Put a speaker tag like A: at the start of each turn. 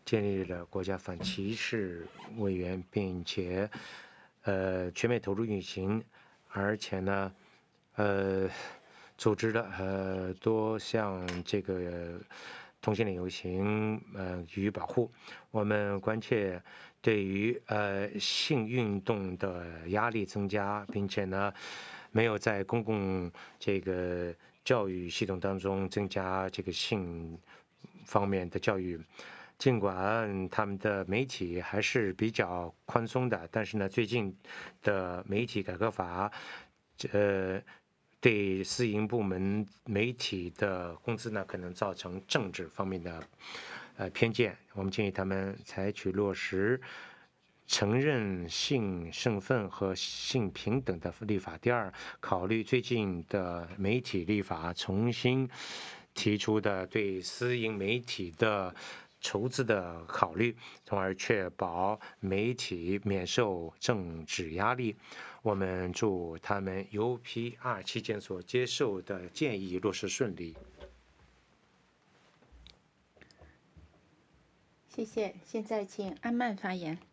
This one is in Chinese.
A: 建立了国家反歧视委员，并且全面投入运行，而且呢组织了多项这个同性恋游行予以保护。我们关切对于性运动的压力增加，并且呢没有在公共这个教育系统当中增加这个性方面的教育。尽管他们的媒体还是比较宽松的，但是呢，最近的媒体改革法，对私营部门媒体的工资呢，可能造成政治方面的偏见。我们建议他们采取落实承认性身份和性平等的立法。第二，考虑最近的媒体立法重新提出的对私营媒体的筹资的考虑，从而确保媒体免受政治压力。我们祝他们 UPR 期间所接受的建议落实顺利。
B: 谢谢。现在请安曼发言。